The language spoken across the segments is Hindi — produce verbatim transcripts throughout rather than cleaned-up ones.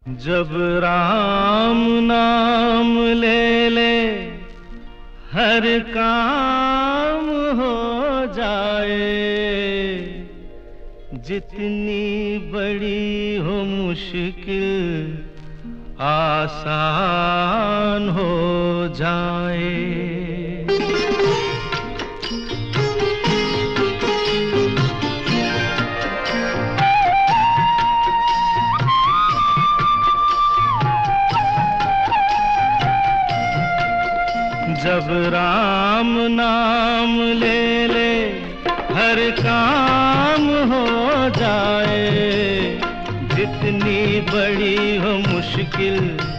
जब राम नाम ले ले हर काम हो जाए, जितनी बड़ी हो मुश्किल आसान हो जाए। जब राम नाम ले ले हर काम हो जाए, जितनी बड़ी हो मुश्किल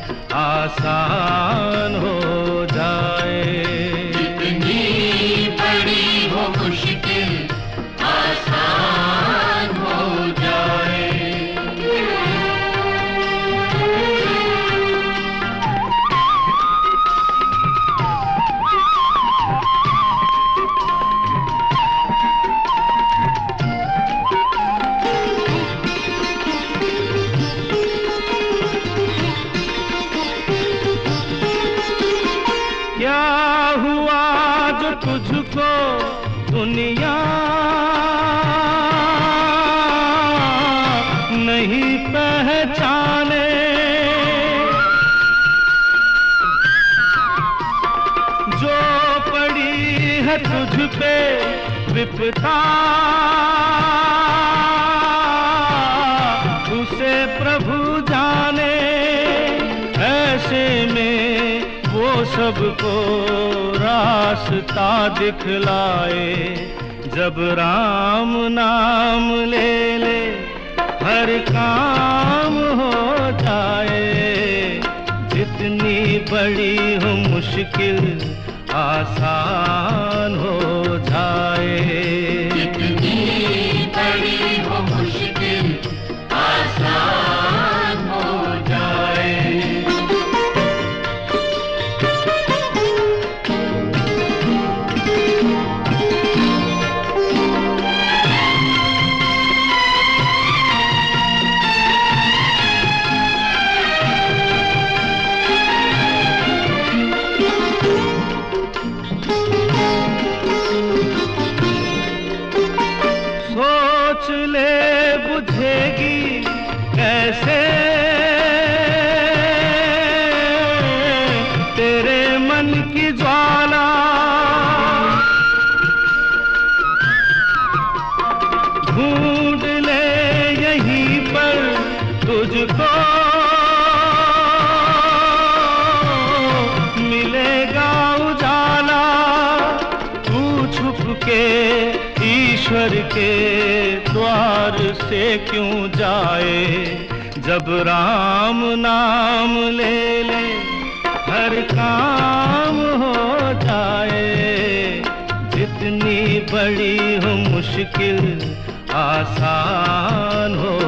आसान हो जाए। जितनी बड़ी हो मुश्किल आसान हो जाए। क्या हुआ जो तुझको दुनिया नहीं पहचाने, जो पड़ी है तुझ पे विपदा उसे प्रभु जाने। ऐसे में वो सबको रास्ता दिखलाए। जब राम नाम ले ले हर काम हो जाए, जितनी बड़ी हो मुश्किल आसान हो जाए। जितनी बड़ी हो मुश्किल आसान हो जाए। सोच ले बुझेगी कैसे तेरे मन की ज्वाला, ढूंढ ले यहीं पर तुझको मिलेगा उजाला। तू छुप के ईश्वर के द्वार से क्यों जाए। जब राम नाम ले ले हर काम हो जाए, जितनी बड़ी हो मुश्किल आसान हो